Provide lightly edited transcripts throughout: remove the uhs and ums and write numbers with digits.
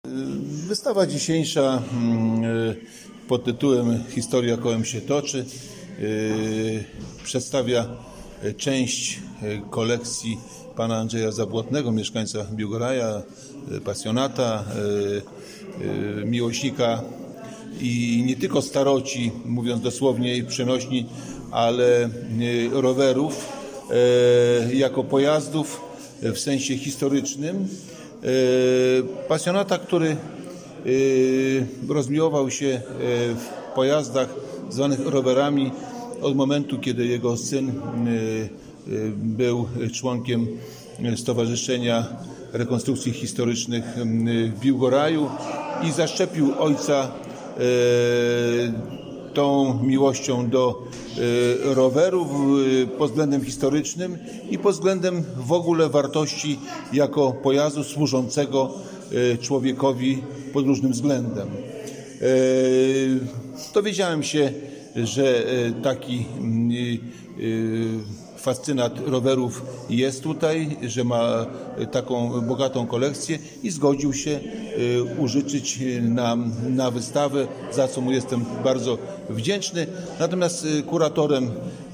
Wystawa dzisiejsza pod tytułem Historia kołem się toczy przedstawia część kolekcji pana Andrzeja Zabłotnego, mieszkańca Biłgoraja, pasjonata, miłośnika i nie tylko staroci, mówiąc dosłownie i przenośni, ale rowerów jako pojazdów w sensie historycznym. Pasjonata, który rozmiłował się w pojazdach zwanych rowerami od momentu, kiedy jego syn był członkiem Stowarzyszenia Rekonstrukcji Historycznych w Biłgoraju i zaszczepił ojca tą miłością do rowerów pod względem historycznym i pod względem w ogóle wartości jako pojazdu służącego człowiekowi pod różnym względem. Dowiedziałem się, że taki fascynat rowerów jest tutaj, że ma taką bogatą kolekcję i zgodził się użyczyć nam na wystawę, za co mu jestem bardzo wdzięczny. Natomiast kuratorem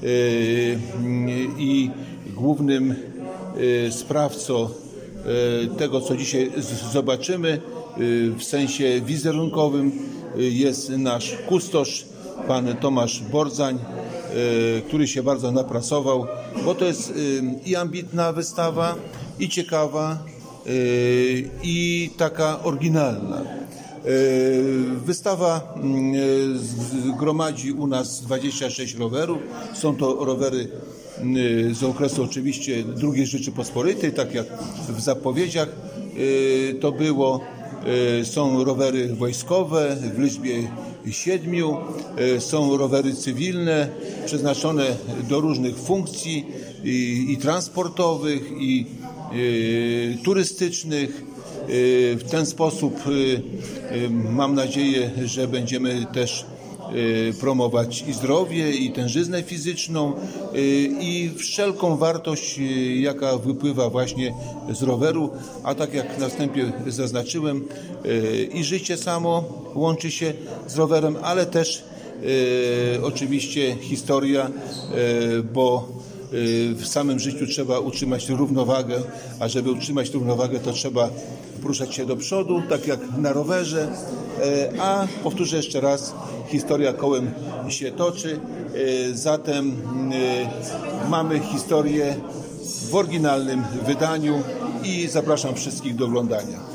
i głównym sprawcą tego, co dzisiaj zobaczymy w sensie wizerunkowym, jest nasz kustosz, pan Tomasz Bordzań, który się bardzo napracował, bo to jest i ambitna wystawa, i ciekawa, i taka oryginalna. Wystawa zgromadzi u nas 26 rowerów. Są to rowery z okresu oczywiście II Rzeczypospolitej, tak jak w zapowiedziach to było. Są rowery wojskowe w liczbie 7, są rowery cywilne przeznaczone do różnych funkcji i transportowych, i turystycznych. W ten sposób mam nadzieję, że będziemy też promować i zdrowie, i tężyznę fizyczną, i wszelką wartość, jaka wypływa właśnie z roweru, a tak jak na wstępie zaznaczyłem, i życie samo łączy się z rowerem, ale też oczywiście historia, bo w samym życiu trzeba utrzymać równowagę, a żeby utrzymać równowagę, to trzeba poruszać się do przodu, tak jak na rowerze, a powtórzę jeszcze raz, historia kołem się toczy, zatem mamy historię w oryginalnym wydaniu i zapraszam wszystkich do oglądania.